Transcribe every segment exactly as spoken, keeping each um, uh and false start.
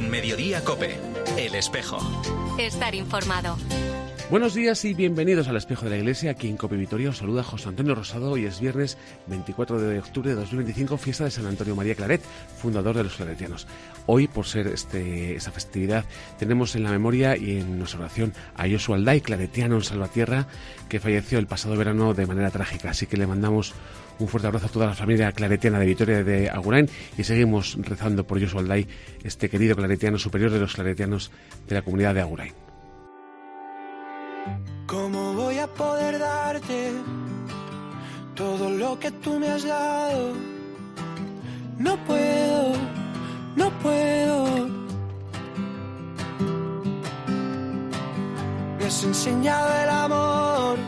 En Mediodía COPE, El Espejo. Estar informado. Buenos días y bienvenidos al Espejo de la Iglesia. Aquí en COPE Vitoria os saluda José Antonio Rosado. Hoy es viernes veinticuatro de octubre de dos mil veinticinco, fiesta de San Antonio María Claret, fundador de los claretianos. Hoy, por ser este, esa festividad, tenemos en la memoria y en nuestra oración a Josu Alday, claretiano en Salvatierra, que falleció el pasado verano de manera trágica. Así que le mandamos un fuerte abrazo a toda la familia claretiana de Vitoria de Agurain y seguimos rezando por Josu Alday, este querido claretiano, superior de los claretianos de la comunidad de Agurain. ¿Cómo voy a poder darte todo lo que tú me has dado? No puedo, no puedo. Me has enseñado el amor.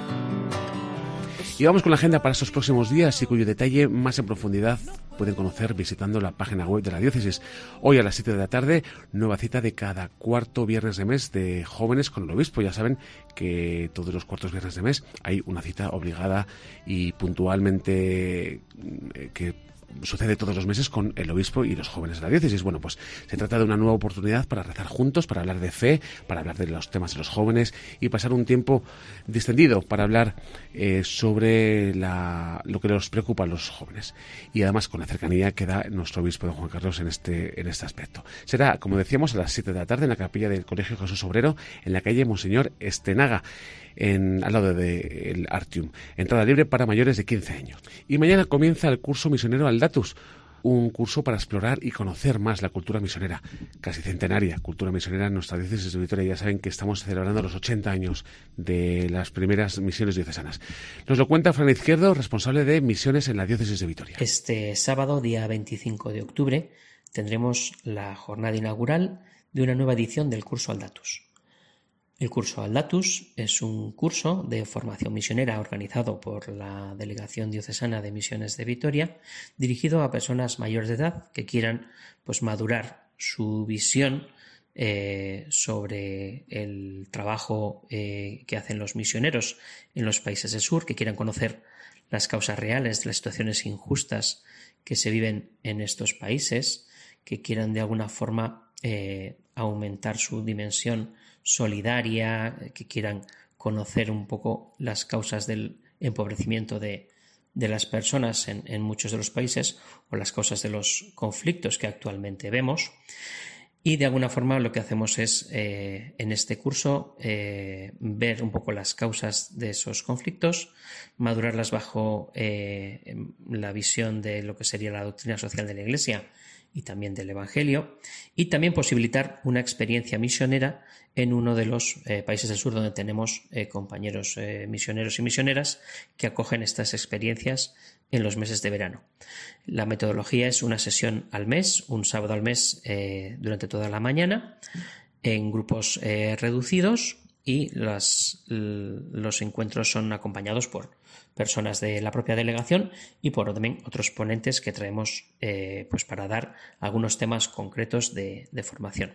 Y vamos con la agenda para estos próximos días y cuyo detalle más en profundidad pueden conocer visitando la página web de la diócesis. Hoy a las siete de la tarde, nueva cita de cada cuarto viernes de mes de jóvenes con el obispo. Ya saben que todos los cuartos viernes de mes hay una cita obligada y puntualmente que sucede todos los meses con el obispo y los jóvenes de la diócesis. Bueno, pues se trata de una nueva oportunidad para rezar juntos, para hablar de fe, para hablar de los temas de los jóvenes y pasar un tiempo distendido para hablar eh, sobre la, lo que nos preocupa a los jóvenes. Y además con la cercanía que da nuestro obispo don Juan Carlos en este, en este aspecto. Será, como decíamos, a las siete de la tarde en la capilla del Colegio Jesús Obrero, en la calle Monseñor Estenaga, en, al lado del Artium. Entrada libre para mayores de quince años. Y mañana comienza el curso misionero Aldatus, un curso para explorar y conocer más la cultura misionera, casi centenaria cultura misionera en nuestra diócesis de Vitoria. Ya saben que estamos celebrando los ochenta años de las primeras misiones diocesanas. Nos lo cuenta Fran Izquierdo, responsable de misiones en la diócesis de Vitoria. Este sábado, día veinticinco de octubre, tendremos la jornada inaugural de una nueva edición del curso Aldatus. El curso Aldatus es un curso de formación misionera organizado por la Delegación Diocesana de Misiones de Vitoria, dirigido a personas mayores de edad que quieran pues, madurar su visión eh, sobre el trabajo eh, que hacen los misioneros en los países del sur, que quieran conocer las causas reales de las situaciones injustas que se viven en estos países, que quieran de alguna forma eh, aumentar su dimensión solidaria, que quieran conocer un poco las causas del empobrecimiento de, de las personas en, en muchos de los países o las causas de los conflictos que actualmente vemos. Y de alguna forma lo que hacemos es eh, en este curso eh, ver un poco las causas de esos conflictos, madurarlas bajo eh, la visión de lo que sería la doctrina social de la Iglesia y también del Evangelio, y también posibilitar una experiencia misionera en uno de los eh, países del sur donde tenemos eh, compañeros eh, misioneros y misioneras que acogen estas experiencias en los meses de verano. La metodología es una sesión al mes, un sábado al mes eh, durante toda la mañana, en grupos eh, reducidos, y las, los encuentros son acompañados por personas de la propia delegación y por también otros ponentes que traemos eh, pues para dar algunos temas concretos de, de formación.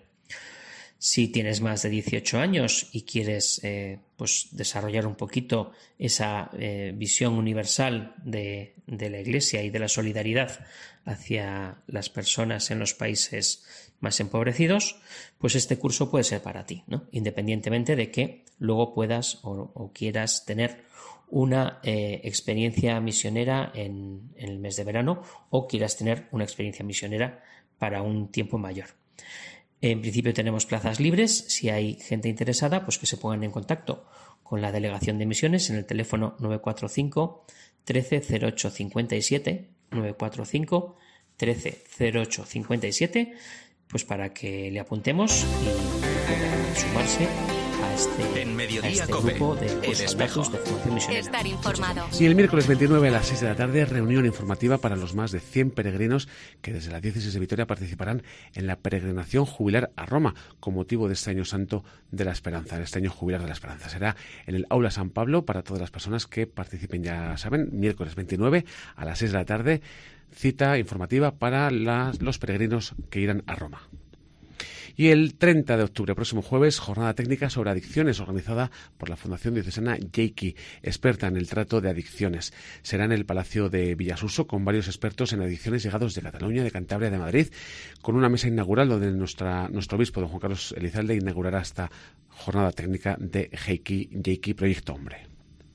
Si tienes más de dieciocho años y quieres eh, pues desarrollar un poquito esa eh, visión universal de, de la Iglesia y de la solidaridad hacia las personas en los países más empobrecidos, pues este curso puede ser para ti, ¿no? Independientemente de que luego puedas o, o quieras tener una eh, experiencia misionera en, en el mes de verano o quieras tener una experiencia misionera para un tiempo mayor. En principio tenemos plazas libres. Si hay gente interesada, pues que se pongan en contacto con la Delegación de Misiones en el teléfono nueve cuatro cinco, trece cero ocho cincuenta y siete, nueve cuatro cinco, trece cero ocho cincuenta y siete, pues para que le apuntemos y pueda sumarse a este, en Mediodía a este COPE, grupo de El Espejo. de formación misionera. Estar informado. Y el miércoles veintinueve a las seis de la tarde, reunión informativa para los más de cien peregrinos que desde la diócesis de Vitoria participarán en la peregrinación jubilar a Roma con motivo de este año santo de la esperanza, este año jubilar de la esperanza. Será en el Aula San Pablo para todas las personas que participen, ya saben, miércoles veintinueve a las seis de la tarde, cita informativa para las, los peregrinos que irán a Roma. Y el treinta de octubre, próximo jueves, jornada técnica sobre adicciones organizada por la Fundación Diocesana Yeiki, experta en el trato de adicciones. Será en el Palacio de Villasuso con varios expertos en adicciones llegados de Cataluña, de Cantabria, de Madrid, con una mesa inaugural donde nuestra, nuestro obispo, don Juan Carlos Elizalde, inaugurará esta jornada técnica de Yeiki, Yeiki Proyecto Hombre.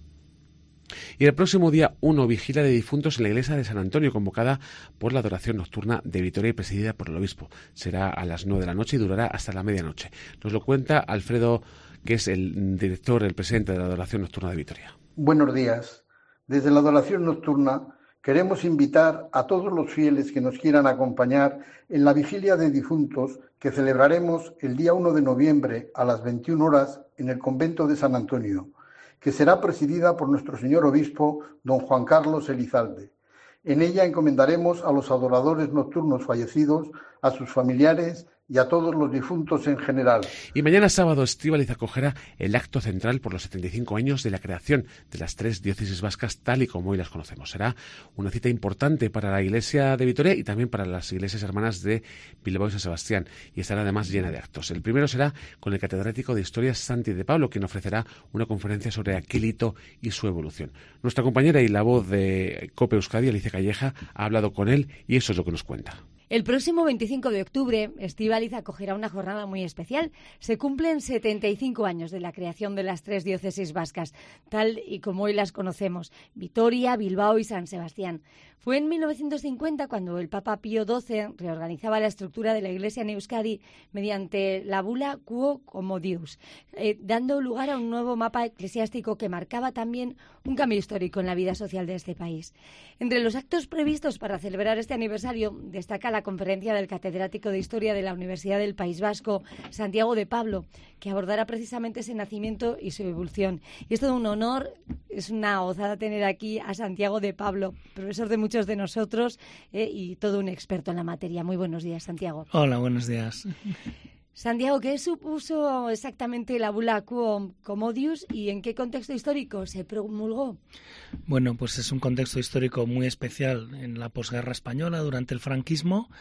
Y el próximo día uno, vigilia de difuntos en la iglesia de San Antonio, convocada por la adoración nocturna de Vitoria y presidida por el obispo. Será a las nueve de la noche y durará hasta la medianoche. Nos lo cuenta Alfredo, que es el director, el presidente de la adoración nocturna de Vitoria. Buenos días. Desde la adoración nocturna queremos invitar a todos los fieles que nos quieran acompañar en la vigilia de difuntos que celebraremos el día uno de noviembre a las veintiuna horas en el convento de San Antonio, que será presidida por nuestro señor obispo, don Juan Carlos Elizalde. En ella encomendaremos a los adoradores nocturnos fallecidos, a sus familiares y a todos los difuntos en general. Y mañana sábado, Estíbaliz acogerá el acto central por los setenta y cinco años de la creación de las tres diócesis vascas tal y como hoy las conocemos. Será una cita importante para la Iglesia de Vitoria y también para las iglesias hermanas de Bilbao y San Sebastián, y estará además llena de actos. El primero será con el catedrático de Historia Santi de Pablo, quien ofrecerá una conferencia sobre aquel hito y su evolución. Nuestra compañera y la voz de COPE Euskadi, Alicia Calleja, ha hablado con él y eso es lo que nos cuenta. El próximo veinticinco de octubre, Estíbaliz acogerá una jornada muy especial. Se cumplen setenta y cinco años de la creación de las tres diócesis vascas, tal y como hoy las conocemos, Vitoria, Bilbao y San Sebastián. Fue en mil novecientos cincuenta cuando el Papa Pío doce reorganizaba la estructura de la Iglesia en Euskadi mediante la bula Quo Commodius, eh, dando lugar a un nuevo mapa eclesiástico que marcaba también un cambio histórico en la vida social de este país. Entre los actos previstos para celebrar este aniversario destaca la conferencia del catedrático de Historia de la Universidad del País Vasco, Santiago de Pablo, que abordará precisamente ese nacimiento y su evolución. Y es todo un honor, es una gozada tener aquí a Santiago de Pablo, profesor de muchos de nosotros eh, y todo un experto en la materia. Muy buenos días, Santiago. Hola, buenos días. Santiago, ¿qué supuso exactamente la bula Quo Commodius y en qué contexto histórico se promulgó? Bueno, pues es un contexto histórico muy especial en la posguerra española, durante el franquismo,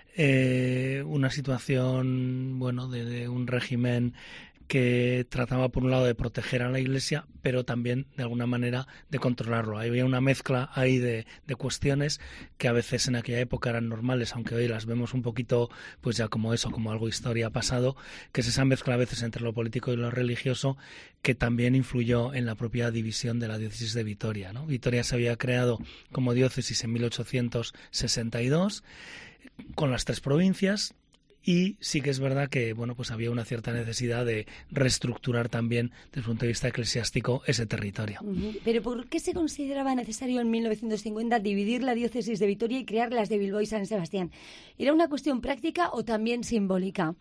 eh, una situación, bueno, de, de un régimen que trataba por un lado de proteger a la Iglesia, pero también de alguna manera de controlarlo. Había una mezcla ahí de, de cuestiones que a veces en aquella época eran normales, aunque hoy las vemos un poquito pues ya como eso, como algo historia pasado, que es esa mezcla a veces entre lo político y lo religioso, que también influyó en la propia división de la diócesis de Vitoria, ¿no? Vitoria se había creado como diócesis en mil ochocientos sesenta y dos con las tres provincias. Y sí que es verdad que bueno, pues había una cierta necesidad de reestructurar también desde el punto de vista eclesiástico ese territorio. ¿Pero por qué se consideraba necesario en mil novecientos cincuenta dividir la diócesis de Vitoria y crear las de Bilbao y San Sebastián? ¿Era una cuestión práctica o también simbólica?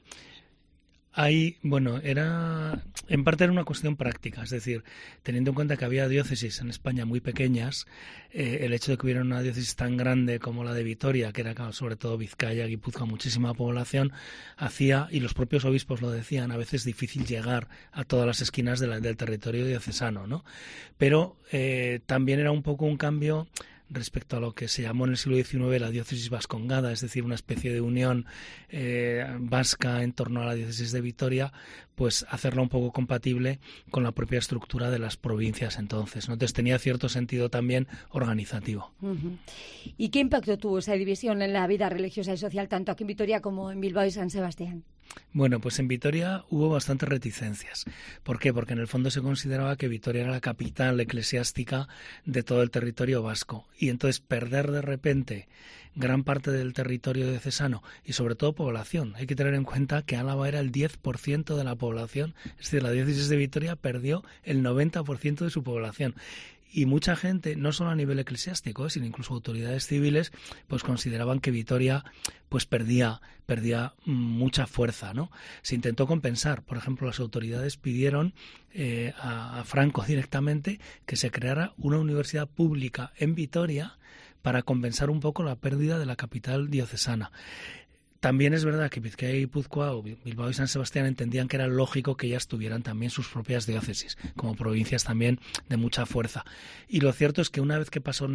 Ahí, bueno, era en parte era una cuestión práctica, es decir, teniendo en cuenta que había diócesis en España muy pequeñas, eh, el hecho de que hubiera una diócesis tan grande como la de Vitoria, que era sobre todo Vizcaya, Guipúzcoa, muchísima población, hacía, y los propios obispos lo decían, a veces difícil llegar a todas las esquinas de la, del territorio diocesano, ¿no? Pero eh, también era un poco un cambio respecto a lo que se llamó en el siglo diecinueve la diócesis vascongada, es decir, una especie de unión eh, vasca en torno a la diócesis de Vitoria, pues hacerla un poco compatible con la propia estructura de las provincias entonces, ¿no? Entonces tenía cierto sentido también organizativo. Uh-huh. ¿Y qué impacto tuvo esa división en la vida religiosa y social, tanto aquí en Vitoria como en Bilbao y San Sebastián? Bueno, pues en Vitoria hubo bastantes reticencias. ¿Por qué? Porque en el fondo se consideraba que Vitoria era la capital eclesiástica de todo el territorio vasco. Y entonces perder de repente gran parte del territorio diocesano y sobre todo población. Hay que tener en cuenta que Álava era el diez por ciento de la población. Es decir, la diócesis de Vitoria perdió el noventa por ciento de su población. Y mucha gente, no solo a nivel eclesiástico, sino incluso autoridades civiles, pues consideraban que Vitoria pues perdía, perdía mucha fuerza, ¿no? Se intentó compensar. Por ejemplo, las autoridades pidieron eh, a, a Franco directamente que se creara una universidad pública en Vitoria para compensar un poco la pérdida de la capital diocesana. También es verdad que Vizcaya y Guipúzcoa o Bilbao y San Sebastián entendían que era lógico que ellas tuvieran también sus propias diócesis, como provincias también de mucha fuerza. Y lo cierto es que una vez que pasó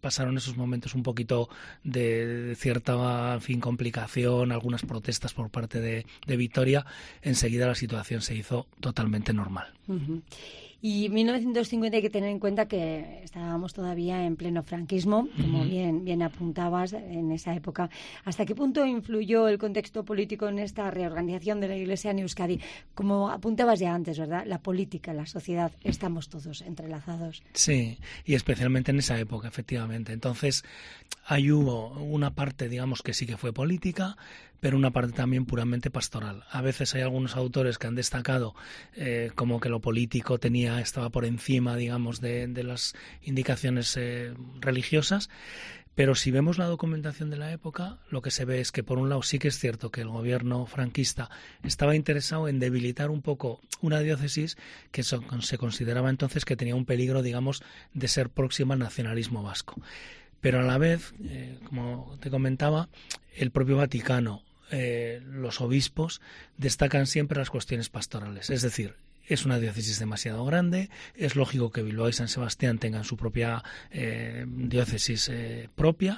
pasaron esos momentos un poquito de, de cierta, en fin, complicación, algunas protestas por parte de, de Vitoria, enseguida la situación se hizo totalmente normal. Uh-huh. Y mil novecientos cincuenta hay que tener en cuenta que estábamos todavía en pleno franquismo, como uh-huh. bien, bien apuntabas en esa época. ¿Hasta qué punto influyó el contexto político en esta reorganización de la Iglesia en Euskadi? Como apuntabas ya antes, ¿verdad? La política, la sociedad, estamos todos entrelazados. Sí, y especialmente en esa época, efectivamente. Entonces, ahí hubo una parte, digamos, que sí que fue política, pero una parte también puramente pastoral. A veces hay algunos autores que han destacado eh, como que lo político tenía estaba por encima, digamos, de, de las indicaciones eh, religiosas, pero si vemos la documentación de la época, lo que se ve es que, por un lado, sí que es cierto que el gobierno franquista estaba interesado en debilitar un poco una diócesis que so, se consideraba entonces que tenía un peligro, digamos, de ser próxima al nacionalismo vasco. Pero a la vez, eh, como te comentaba, el propio Vaticano, eh, los obispos, destacan siempre las cuestiones pastorales. Es decir, es una diócesis demasiado grande, es lógico que Bilbao y San Sebastián tengan su propia eh, diócesis eh, propia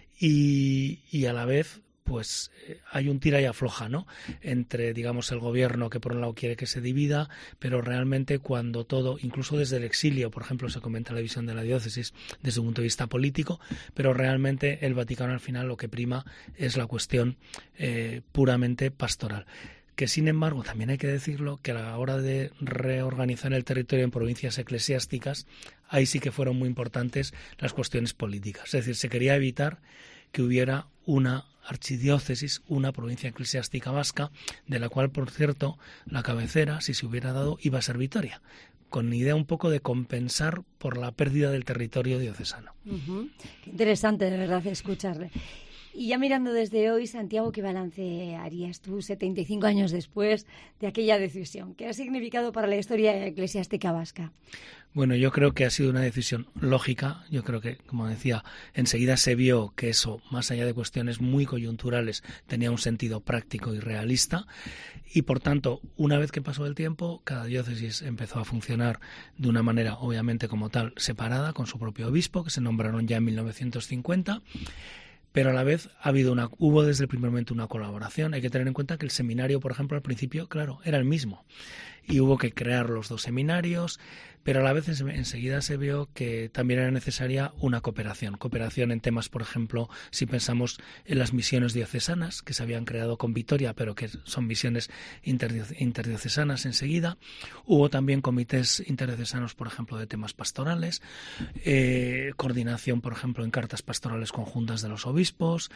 y, y a la vez pues eh, hay un tira y afloja, ¿no? Entre, digamos, el gobierno que por un lado quiere que se divida, pero realmente cuando todo, incluso desde el exilio, por ejemplo, se comenta la división de la diócesis desde un punto de vista político, pero realmente el Vaticano al final lo que prima es la cuestión eh, puramente pastoral. Que sin embargo, también hay que decirlo, que a la hora de reorganizar el territorio en provincias eclesiásticas, ahí sí que fueron muy importantes las cuestiones políticas. Es decir, se quería evitar que hubiera una archidiócesis, una provincia eclesiástica vasca, de la cual, por cierto, la cabecera, si se hubiera dado, iba a ser Vitoria, con idea un poco de compensar por la pérdida del territorio diocesano. Uh-huh. Qué interesante, de verdad, escucharle. Y ya mirando desde hoy, Santiago, ¿qué balance harías tú setenta y cinco años después de aquella decisión? ¿Qué ha significado para la historia eclesiástica vasca? Bueno, yo creo que ha sido una decisión lógica. Yo creo que, como decía, enseguida se vio que eso, más allá de cuestiones muy coyunturales, tenía un sentido práctico y realista. Y, por tanto, una vez que pasó el tiempo, cada diócesis empezó a funcionar de una manera, obviamente, como tal, separada, con su propio obispo, que se nombraron ya en mil novecientos cincuenta. Pero a la vez ha habido una, hubo desde el primer momento una colaboración. Hay que tener en cuenta que el seminario, por ejemplo, al principio, claro, era el mismo. Y hubo que crear los dos seminarios, pero a la vez enseguida se vio que también era necesaria una cooperación. Cooperación en temas, por ejemplo, si pensamos en las misiones diocesanas, que se habían creado con Vitoria, pero que son misiones interdiocesanas enseguida. Hubo también comités interdiocesanos, por ejemplo, de temas pastorales, eh, coordinación, por ejemplo, en cartas pastorales conjuntas de los obispos,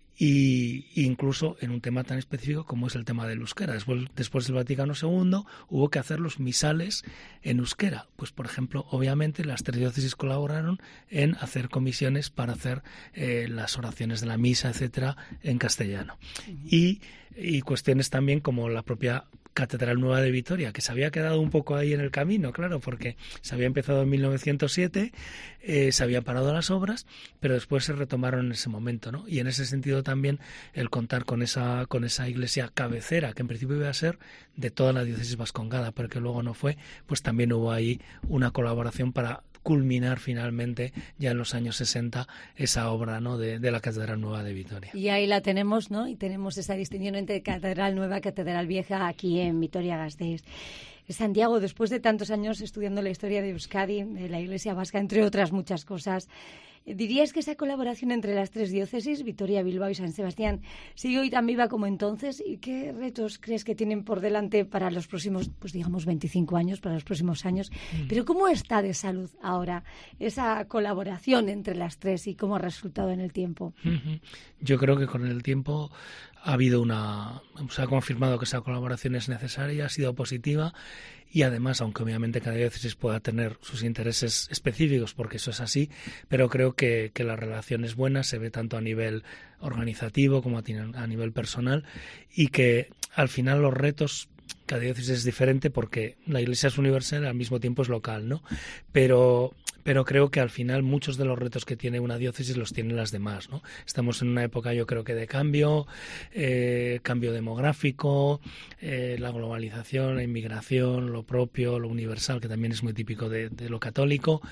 y incluso en un tema tan específico como es el tema del euskera. Después, después del Vaticano segundo hubo que hacer los misales en euskera. Pues, por ejemplo, obviamente las tres diócesis colaboraron en hacer comisiones para hacer eh, las oraciones de la misa, etcétera, en castellano. Uh-huh. Y, y cuestiones también como la propia Catedral Nueva de Vitoria, que se había quedado un poco ahí en el camino, claro, porque se había empezado en mil novecientos siete, eh, se habían parado las obras, pero después se retomaron en ese momento, ¿no? Y en ese sentido también el contar con esa con esa iglesia cabecera, que en principio iba a ser de toda la diócesis vascongada, pero que luego no fue, pues también hubo ahí una colaboración para culminar finalmente ya en los años sesenta esa obra, ¿no?, de, de la Catedral Nueva de Vitoria. Y ahí la tenemos, ¿no? Y tenemos esa distinción entre Catedral Nueva y Catedral Vieja aquí en Vitoria-Gasteiz. Santiago, después de tantos años estudiando la historia de Euskadi, de la Iglesia vasca, entre otras muchas cosas, ¿dirías que esa colaboración entre las tres diócesis, Vitoria, Bilbao y San Sebastián, sigue hoy tan viva como entonces? ¿Y qué retos crees que tienen por delante para los próximos, pues digamos, veinticinco años, para los próximos años? Mm. Pero ¿cómo está de salud ahora esa colaboración entre las tres y cómo ha resultado en el tiempo? Uh-huh. Yo creo que con el tiempo ha habido una... se ha confirmado que esa colaboración es necesaria, ha sido positiva. Y además, aunque obviamente cada diócesis pueda tener sus intereses específicos, porque eso es así, pero creo que, que la relación es buena, se ve tanto a nivel organizativo como a, a nivel personal, y que al final los retos, cada diócesis es diferente porque la Iglesia es universal y al mismo tiempo es local, ¿no? Pero... pero creo que al final muchos de los retos que tiene una diócesis los tienen las demás, ¿no? Estamos en una época, yo creo que de cambio, eh, cambio demográfico, eh, la globalización, la inmigración, lo propio, lo universal, que también es muy típico de, de lo católico,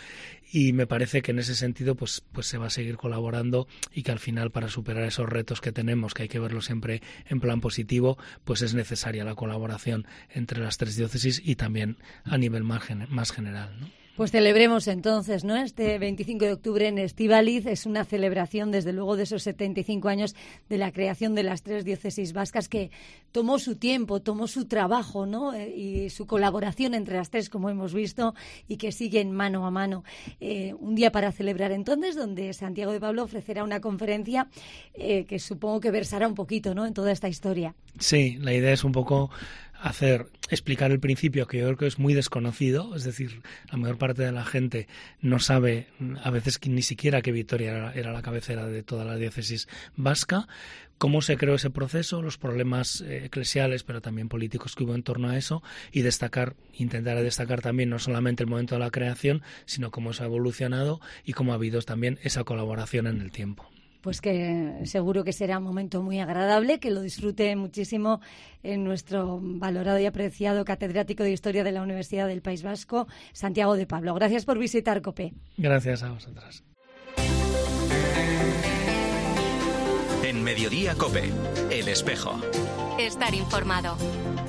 y me parece que en ese sentido pues, pues se va a seguir colaborando y que al final para superar esos retos que tenemos, que hay que verlo siempre en plan positivo, pues es necesaria la colaboración entre las tres diócesis y también a nivel más, gen- más general, ¿no? Pues celebremos entonces, ¿no? Este veinticinco de octubre en Estíbaliz es una celebración, desde luego, de esos setenta y cinco años de la creación de las tres diócesis vascas, que tomó su tiempo, tomó su trabajo, ¿no? Eh, y su colaboración entre las tres, como hemos visto, y que siguen mano a mano. Eh, un día para celebrar entonces, donde Santiago de Pablo ofrecerá una conferencia eh, que supongo que versará un poquito, ¿no?, en toda esta historia. Sí, la idea es un poco hacer, explicar el principio, que yo creo que es muy desconocido, es decir, la mayor parte de la gente no sabe a veces ni siquiera que Vitoria era, era la cabecera de toda la diócesis vasca, cómo se creó ese proceso, los problemas eh, eclesiales, pero también políticos que hubo en torno a eso, y destacar, intentar destacar también no solamente el momento de la creación, sino cómo se ha evolucionado y cómo ha habido también esa colaboración en el tiempo. Pues que seguro que será un momento muy agradable, que lo disfrute muchísimo en nuestro valorado y apreciado catedrático de Historia de la Universidad del País Vasco, Santiago de Pablo. Gracias por visitar COPE. Gracias a vosotras. En Mediodía COPE, El Espejo. Estar informado.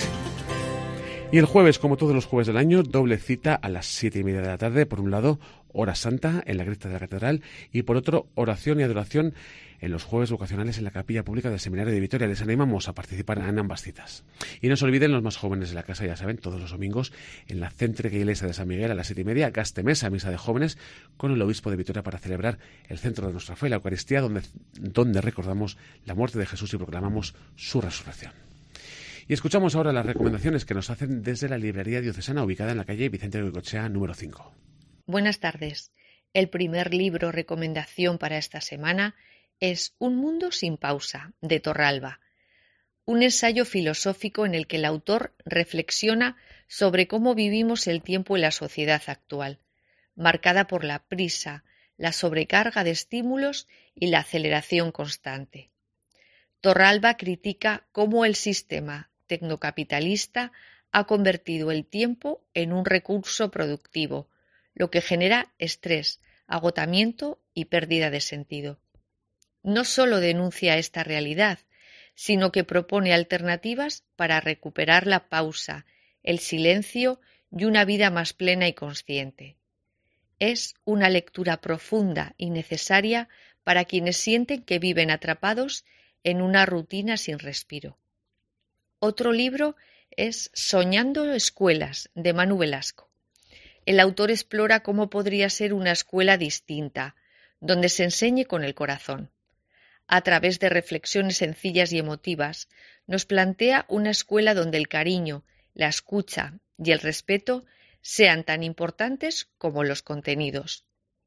Y el jueves, como todos los jueves del año, doble cita a las siete y media de la tarde. Por un lado, hora santa en la cripta de la catedral, y por otro, oración y adoración en los jueves vocacionales en la capilla pública del Seminario de Vitoria. Les animamos a participar en ambas citas. Y no se olviden los más jóvenes de la casa, ya saben, todos los domingos en la céntrica iglesia de San Miguel a las siete y media, Gastemesa, misa de jóvenes con el obispo de Vitoria para celebrar el centro de nuestra fe, la Eucaristía, donde, donde recordamos la muerte de Jesús y proclamamos su resurrección. Y escuchamos ahora las recomendaciones que nos hacen desde la librería diocesana ubicada en la calle Vicente Goicoechea número cinco. Buenas tardes. El primer libro recomendación para esta semana es Un mundo sin pausa, de Torralba, un ensayo filosófico en el que el autor reflexiona sobre cómo vivimos el tiempo en la sociedad actual, marcada por la prisa, la sobrecarga de estímulos y la aceleración constante. Torralba critica cómo el sistema tecnocapitalista ha convertido el tiempo en un recurso productivo, lo que genera estrés, agotamiento y pérdida de sentido. No solo denuncia esta realidad, sino que propone alternativas para recuperar la pausa, el silencio y una vida más plena y consciente. Es una lectura profunda y necesaria para quienes sienten que viven atrapados en una rutina sin respiro. Otro libro es Soñando escuelas, de Manu Velasco. El autor explora cómo podría ser una escuela distinta, donde se enseñe con el corazón. A través de reflexiones sencillas y emotivas, nos plantea una escuela donde el cariño, la escucha y el respeto sean tan importantes como los contenidos.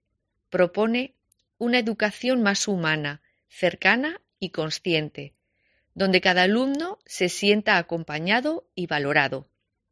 Propone una educación más humana, cercana y consciente, donde cada alumno se sienta acompañado y valorado.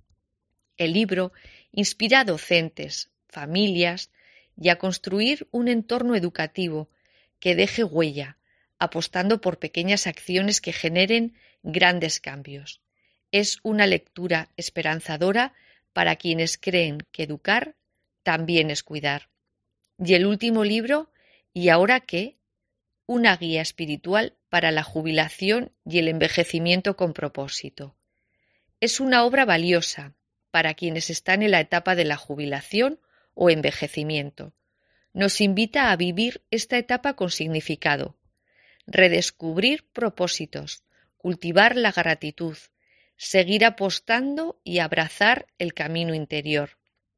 El libro inspira a docentes, familias y a construir un entorno educativo que deje huella, apostando por pequeñas acciones que generen grandes cambios. Es una lectura esperanzadora para quienes creen que educar también es cuidar. Y el último libro, ¿Y ahora qué?, una guía espiritual para la jubilación y el envejecimiento con propósito. Es una obra valiosa para quienes están en la etapa de la jubilación o envejecimiento. Nos invita a vivir esta etapa con significado, redescubrir propósitos, cultivar la gratitud, seguir apostando y abrazar el camino interior.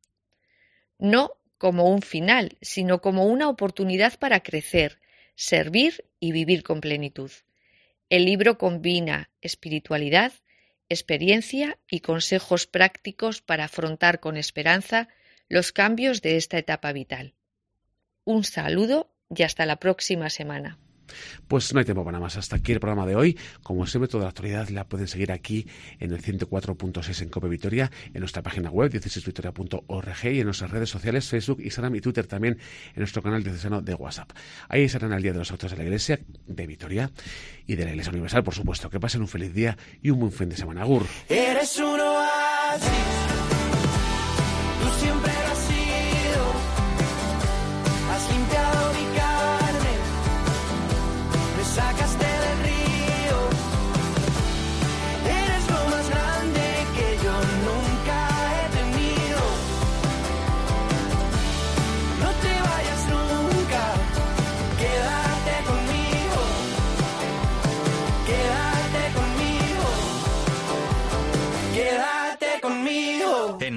No como un final, sino como una oportunidad para crecer, servir y vivir con plenitud. El libro combina espiritualidad, experiencia y consejos prácticos para afrontar con esperanza los cambios de esta etapa vital. Un saludo y hasta la próxima semana. Pues no hay tiempo para más. Hasta aquí el programa de hoy. Como siempre, toda la actualidad la pueden seguir aquí en el ciento cuatro punto seis en COPE Vitoria, en nuestra página web dieciséis vitoria punto org y en nuestras redes sociales, Facebook, Instagram y Twitter, también en nuestro canal diocesano de WhatsApp. Ahí estarán al día de los actos de la Iglesia de Vitoria y de la Iglesia Universal, por supuesto. Que pasen un feliz día y un buen fin de semana. Agur. Eres un oasis, tú siempre lo has sido,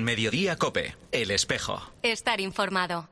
En Mediodía COPE, El Espejo. Estar informado.